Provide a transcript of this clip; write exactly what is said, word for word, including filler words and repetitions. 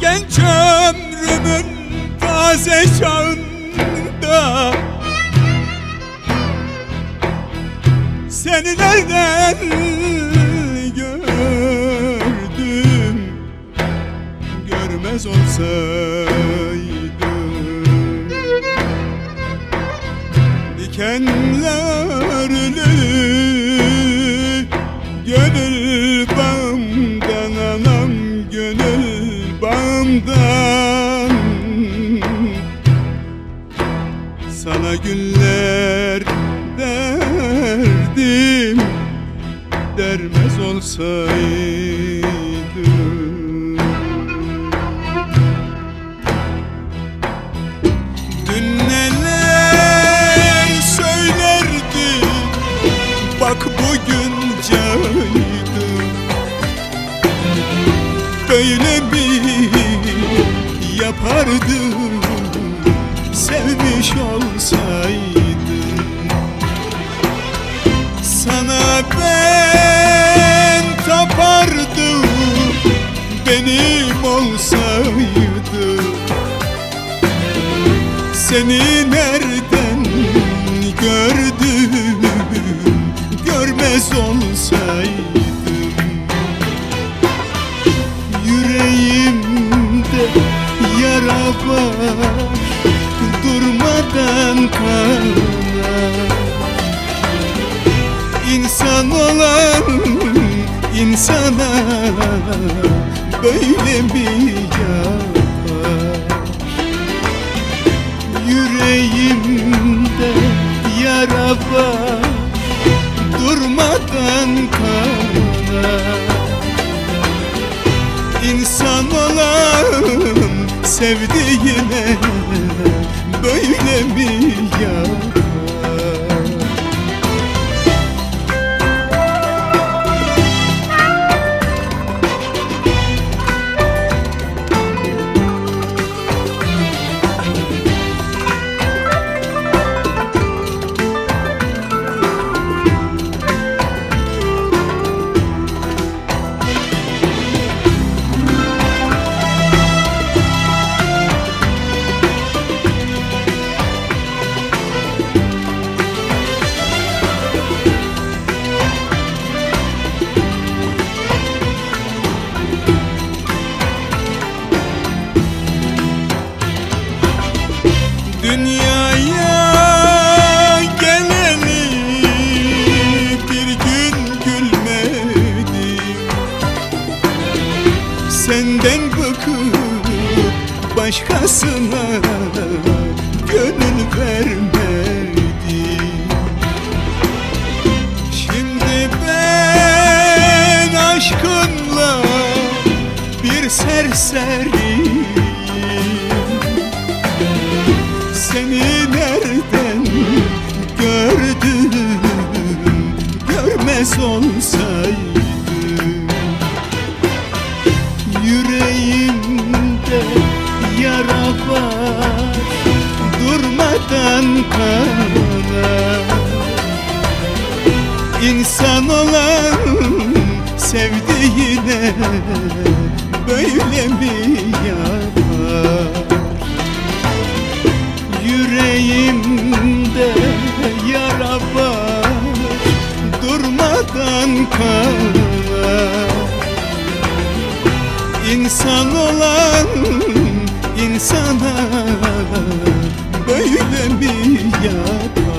Genç ömrümün taze çağında seni nereden gördüm? Görmez olsaydım dikenlerli gönül bağımdan, anam gönül bağımdan sana güller derdim, dermez olsaydım. Dün neler söylerdi, bak bugün caydı. Böyle bir yapardı, sevmiş olsaydım. Sana ben tapardım, benim olsaydı. Seni nereden gördüm, görmez olsaydım. Yüreğimde yara var, durmadan kanar. İnsan olan insana böyle mi yapar? Yüreğimde yara var, durmadan kanar. İnsan olan sevdiğine böyle mi yapar? Dünyaya geleli bir gün gülmedim. Senden bıkıp başkasına gönül vermedim. Şimdi ben aşkınla bir serseriyim. Seni nereden gördüm, görmez olsaydım. Yüreğimde yara var, durmadan kanar. İnsan olan sevdiğine böyle mi yapar? Yüreğimde yara var, durmadan kanar. İnsan olan insana böyle mi yapar?